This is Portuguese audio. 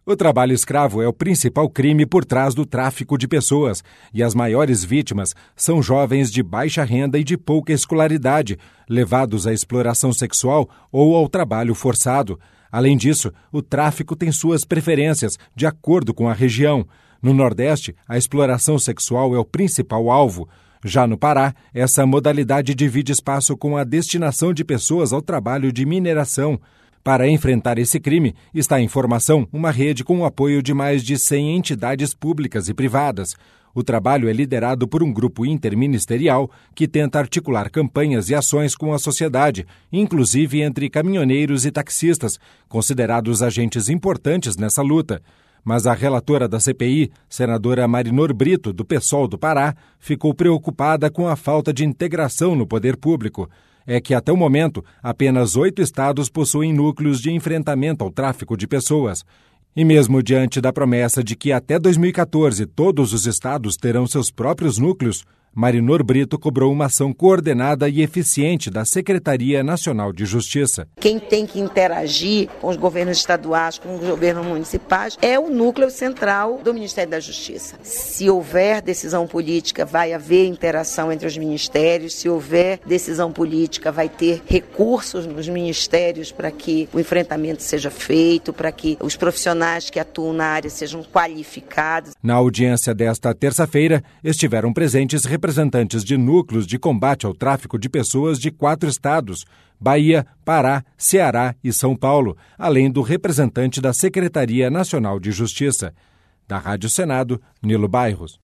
O trabalho escravo é o principal crime por trás do tráfico de pessoas, e as maiores vítimas são jovens de baixa renda e de pouca escolaridade, levados à exploração sexual ou ao trabalho forçado. Além disso, o tráfico tem suas preferências, de acordo com a região. No Nordeste, a exploração sexual é o principal alvo. Já no Pará, essa modalidade divide espaço com a destinação de pessoas ao trabalho de mineração. Para enfrentar esse crime, está em formação uma rede com o apoio de mais de 100 entidades públicas e privadas. O trabalho é liderado por um grupo interministerial que tenta articular campanhas e ações com a sociedade, inclusive entre caminhoneiros e taxistas, considerados agentes importantes nessa luta. Mas a relatora da CPI, senadora Marinor Brito, do PSOL do Pará, ficou preocupada com a falta de integração no poder público. É que, até o momento, apenas 8 estados possuem núcleos de enfrentamento ao tráfico de pessoas. E mesmo diante da promessa de que até 2014 todos os estados terão seus próprios núcleos, Marinor Brito cobrou uma ação coordenada e eficiente da Secretaria Nacional de Justiça. Quem tem que interagir com os governos estaduais, com os governos municipais, é o núcleo central do Ministério da Justiça. Se houver decisão política, vai haver interação entre os ministérios. Se houver decisão política, vai ter recursos nos ministérios para que o enfrentamento seja feito, para que os profissionais que atuam na área sejam qualificados. Na audiência desta terça-feira, estiveram presentes representantes de núcleos de combate ao tráfico de pessoas de 4 estados, Bahia, Pará, Ceará e São Paulo, além do representante da Secretaria Nacional de Justiça. Da Rádio Senado, Nilo Bairros.